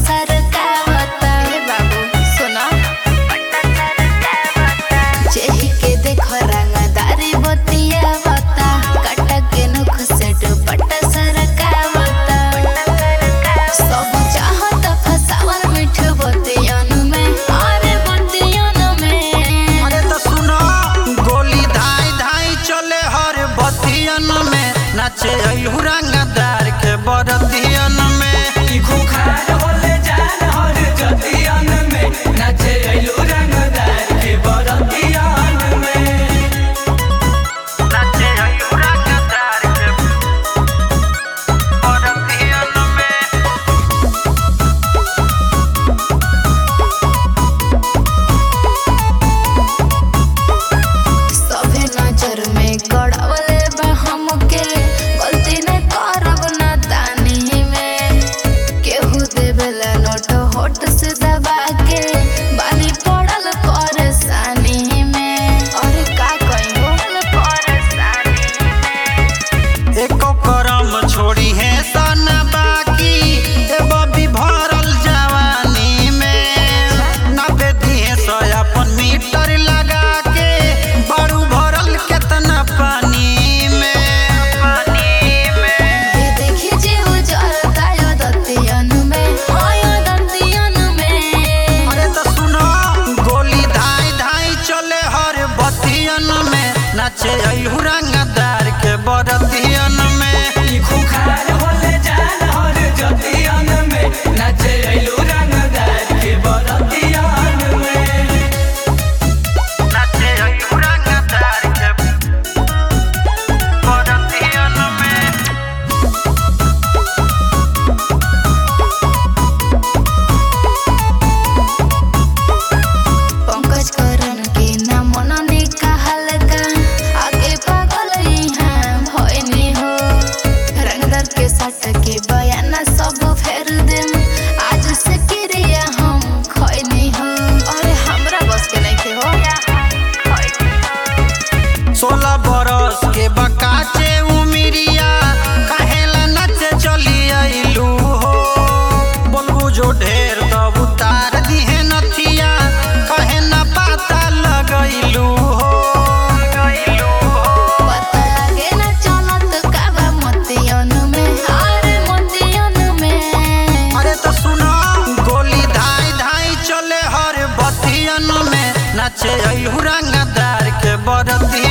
सरकावता। हे बाबू सुना, जेही के देखो रंगदारी बतियावता, कटा के नुख से दुपट्टा सरकावता। सब चाहत फसावल मिठ बतियन में, अरे बतियन में। अरे तो सुनो, गोली धाई धाई चले हर बतियन में, नाचे अइलू रंगदार के बरतियन में। खुखार होले जान हर जतियन में, नाचे अइलू रंगदार के बरतियन में। नाचे अइलू रंगदार के बरतियन में। सभे नजर में गड़वले बा हमके, गलती न करब ना तानी में। केहू देवेला नोट होठ से दबा के, बानी पड़ल परेशानी में। अरे का कहियो परेशानी में। एको करम छोड़ी है सना बाकी, एगो भी भरल जवानी में। नबे दिए सौ अपन मीटर लगा के, बारू भरल केतना पानी में। ये देखी जे उजलता यो दतियन में, हाँ यो दतियन में। अरे तो सुनो, गोली धाई धाई चले हर बतियन में, नाचे अइलू रंगदार के बरतियन में। खुखार होले जान हर जतियन में, नाचे अइलू रंगदार के बरतियन में। नाचे अइलू रंगदार के बरतियन में। पंकज करन के ना मननी कहल का, आगे पागल यहाँ भइनी हो। रंगदार के सट के बयाना सब फेर देम, आज से क्रिया हम खइनी हो। अरे हमरा बस के नहीं हो। 16 बरस के बकाचे उमिरिया, काहेला नचे चली अइलू हो। बोलबू जो ढेर तब उतार दिहे नथिया, कहे ना पता लगइलू हो। पता लगे ना चलत काबा मतियन में, अरे मतियन में। अरे तो सुनो, गोली धाई धाई चले हर बतियन में, नाचे अइलू रंगदार के बरतियन